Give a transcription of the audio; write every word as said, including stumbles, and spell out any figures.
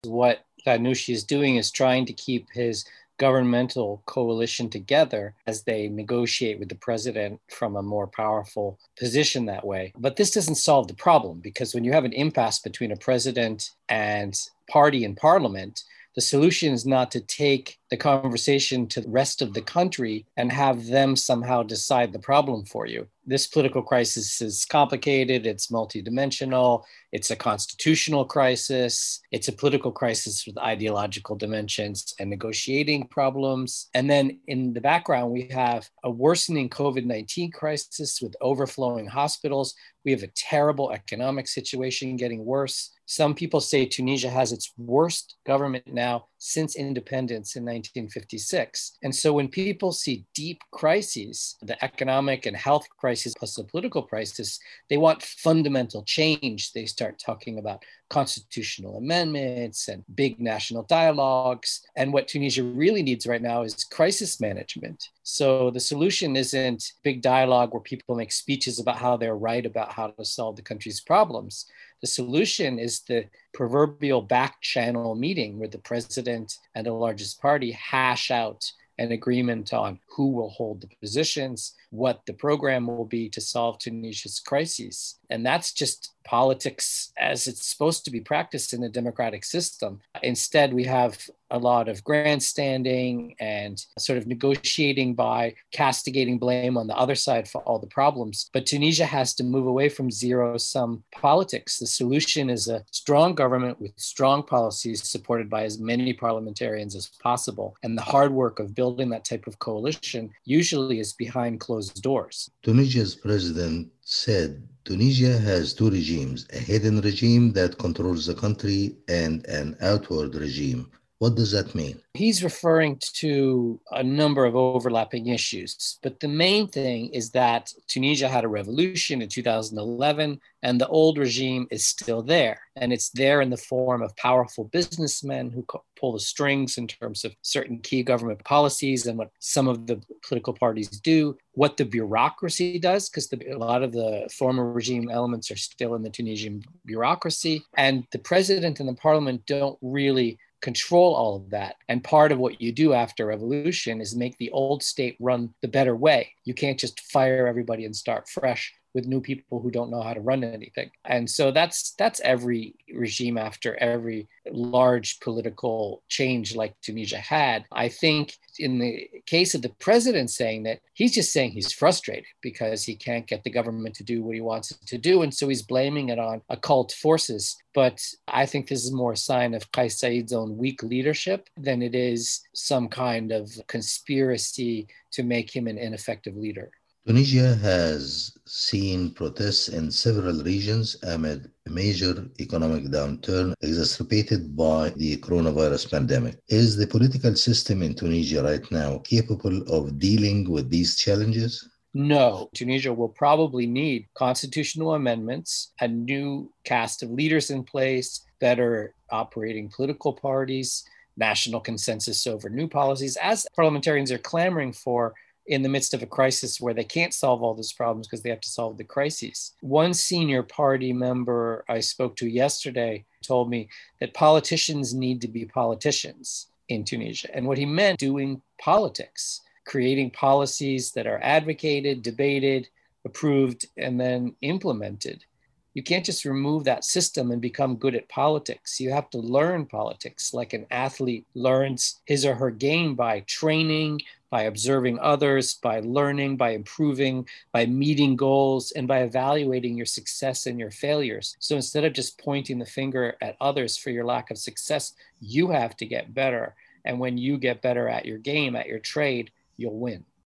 What Ghannouchi is doing is trying to keep his governmental coalition together as they negotiate with the president from a more powerful position that way. But this doesn't solve the problem, because when you have an impasse between a president and party in parliament, the solution is not to take the conversation to the rest of the country and have them somehow decide the problem for you. This political crisis is complicated, it's multidimensional, it's a constitutional crisis, it's a political crisis with ideological dimensions and negotiating problems. And then in the background, we have a worsening COVID nineteen crisis with overflowing hospitals. We have a terrible economic situation getting worse. Some people say Tunisia has its worst government now since independence in nineteen fifty-six. And so when people see deep crises, the economic and health crisis plus the political crisis, they want fundamental change. They start talking about constitutional amendments and big national dialogues. And what Tunisia really needs right now is crisis management. So the solution isn't big dialogue where people make speeches about how they're right about how to solve the country's problems. The solution is the proverbial back channel meeting where the president and the largest party hash out an agreement on who will hold the positions, what the program will be to solve Tunisia's crises. And that's just politics as it's supposed to be practiced in a democratic system. Instead, we have a lot of grandstanding and sort of negotiating by castigating blame on the other side for all the problems. But Tunisia has to move away from zero-sum politics. The solution is a strong government with strong policies supported by as many parliamentarians as possible. And the hard work of building that type of coalition usually is behind closed doors. Tunisia's president said Tunisia has two regimes, a hidden regime that controls the country and an outward regime. What does that mean? He's referring to a number of overlapping issues, but the main thing is that Tunisia had a revolution in two thousand eleven, and the old regime is still there. And it's there in the form of powerful businessmen who pull the strings in terms of certain key government policies and what some of the political parties do, what the bureaucracy does, because a lot of the former regime elements are still in the Tunisian bureaucracy. And the president and the parliament don't really control all of that. And part of what you do after revolution is make the old state run the better way. You can't just fire everybody and start fresh with new people who don't know how to run anything. And so that's that's every regime after every large political change like Tunisia had. I think in the case of the president saying that, he's just saying he's frustrated because he can't get the government to do what he wants it to do. And so he's blaming it on occult forces. But I think this is more a sign of Kais Saied's own weak leadership than it is some kind of conspiracy to make him an ineffective leader. Tunisia has seen protests in several regions amid a major economic downturn exacerbated by the coronavirus pandemic. Is the political system in Tunisia right now capable of dealing with these challenges? No, Tunisia will probably need constitutional amendments, a new cast of leaders in place, better operating political parties, national consensus over new policies, as parliamentarians are clamoring for in the midst of a crisis where they can't solve all those problems because they have to solve the crises. One senior party member I spoke to yesterday told me that politicians need to be politicians in Tunisia. And what he meant, doing politics, creating policies that are advocated, debated, approved, and then implemented. You can't just remove that system and become good at politics. You have to learn politics like an athlete learns his or her game by training, by observing others, by learning, by improving, by meeting goals, and by evaluating your success and your failures. So instead of just pointing the finger at others for your lack of success, you have to get better. And when you get better at your game, at your trade, you'll win.